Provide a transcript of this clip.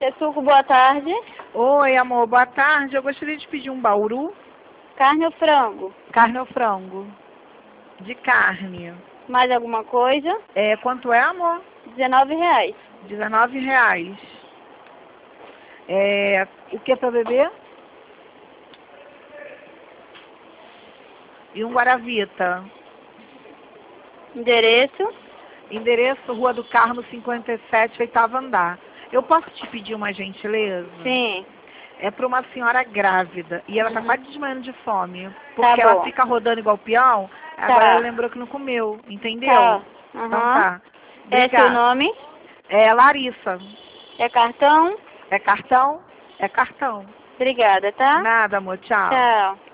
Suco, boa tarde. Oi, amor, boa tarde. Eu gostaria de pedir um bauru. Carne ou frango? Carne ou frango? De carne. Mais alguma coisa? Quanto é, amor? R$19. R$19. O que para beber? E um Guaravita. Endereço? Endereço Rua do Carmo 57, oitavo andar. Eu posso te pedir uma gentileza? Sim. É para uma senhora grávida e ela tá quase desmaiando de fome. Tá Porque ela bom. fica rodando igual peão, agora ela lembrou que não comeu, entendeu? Tá. Então tá. É seu Obrigada. nome? É Larissa. É cartão? É cartão? É cartão. Obrigada, tá? Nada, amor. Tchau. Tchau.